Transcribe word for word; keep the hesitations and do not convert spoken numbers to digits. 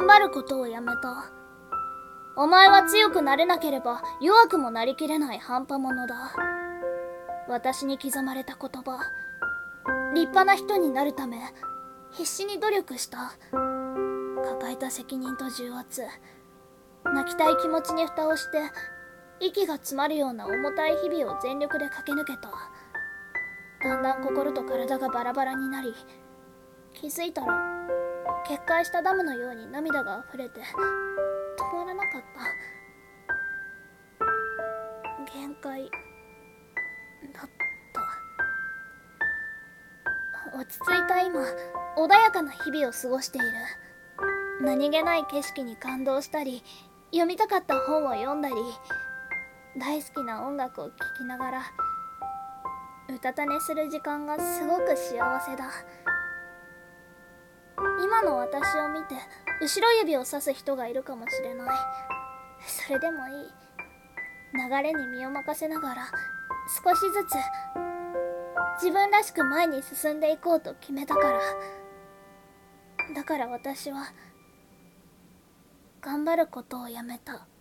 頑張ることをやめた。お前は強くなれなければ弱くもなりきれない半端者だ。私に刻まれた言葉。立派な人になるため必死に努力した。抱えた責任と重圧、泣きたい気持ちに蓋をして息が詰まるような重たい日々を全力で駆け抜けた。だんだん心と体がバラバラになり、気づいたら決壊したダムのように涙が溢れて止まらなかった。限界だった。落ち着いた今、穏やかな日々を過ごしている。何気ない景色に感動したり、読みたかった本を読んだり、大好きな音楽を聴きながらうたた寝する時間がすごく幸せだ。今の私を見て後ろ指をさす人がいるかもしれない。それでもいい。流れに身を任せながら少しずつ自分らしく前に進んでいこうと決めたから。だから私は頑張ることをやめた。